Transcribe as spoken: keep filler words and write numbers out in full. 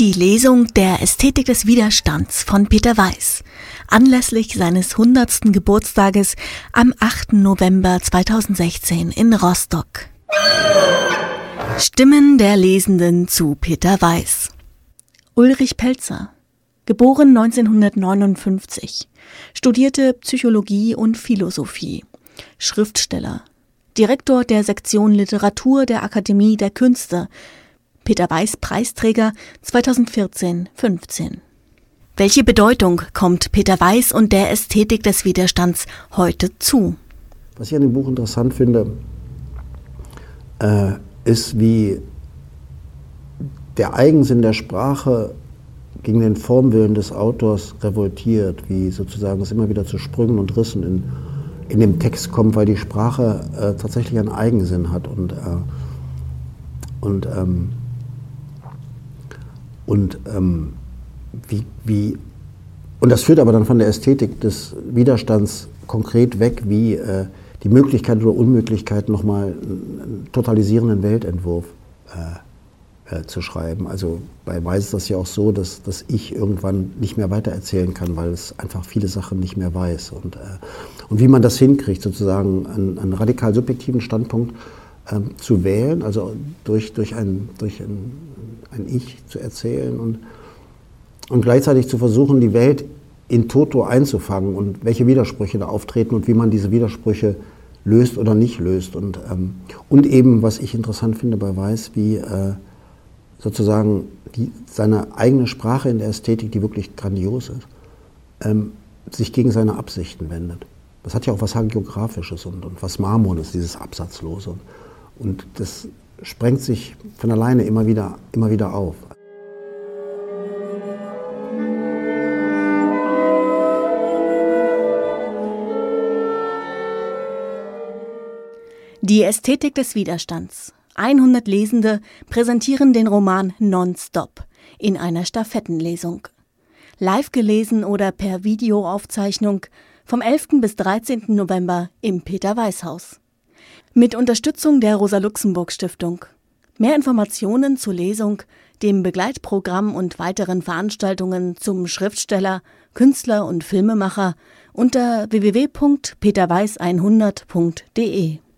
Die Lesung der Ästhetik des Widerstands von Peter Weiß anlässlich seines hundertsten Geburtstages am achten November zweitausendsechzehn in Rostock. Stimmen der Lesenden zu Peter Weiß. Ulrich Pelzer, geboren neunzehnhundertneunundfünfzig, studierte Psychologie und Philosophie, Schriftsteller, Direktor der Sektion Literatur der Akademie der Künste, Peter Weiß Preisträger zweitausendvierzehn fünfzehn. Welche Bedeutung kommt Peter Weiß und der Ästhetik des Widerstands heute zu? Was ich an dem Buch interessant finde, äh, ist, wie der Eigensinn der Sprache gegen den Formwillen des Autors revoltiert, wie sozusagen es immer wieder zu Sprüngen und Rissen in, in dem Text kommt, weil die Sprache äh, tatsächlich einen Eigensinn hat und, äh, und ähm, Und, ähm, wie, wie, und das führt aber dann von der Ästhetik des Widerstands konkret weg, wie äh, die Möglichkeit oder Unmöglichkeit, nochmal einen totalisierenden Weltentwurf äh, äh, zu schreiben. Also bei Weiß ist das ja auch so, dass, dass ich irgendwann nicht mehr weitererzählen kann, weil es einfach viele Sachen nicht mehr weiß. Und, äh, und wie man das hinkriegt, sozusagen einen, einen radikal subjektiven Standpunkt ähm, zu wählen, also durch, durch ein, durch ein ein Ich zu erzählen und, und gleichzeitig zu versuchen, die Welt in toto einzufangen und welche Widersprüche da auftreten und wie man diese Widersprüche löst oder nicht löst. Und, ähm, und eben, was ich interessant finde bei Weiß, wie äh, sozusagen die, seine eigene Sprache in der Ästhetik, die wirklich grandios ist, ähm, sich gegen seine Absichten wendet. Das hat ja auch was Hagiographisches und, und was Marmones, dieses Absatzlose. Und, und das sprengt sich von alleine immer wieder, immer wieder auf. Die Ästhetik des Widerstands. hundert Lesende präsentieren den Roman Nonstop in einer Stafettenlesung. Live gelesen oder per Videoaufzeichnung vom elften bis dreizehnten November im Peter-Weiß-Haus. Mit Unterstützung der Rosa-Luxemburg-Stiftung. Mehr Informationen zur Lesung, dem Begleitprogramm und weiteren Veranstaltungen zum Schriftsteller, Künstler und Filmemacher unter w w w punkt peter weiß hundert punkt d e.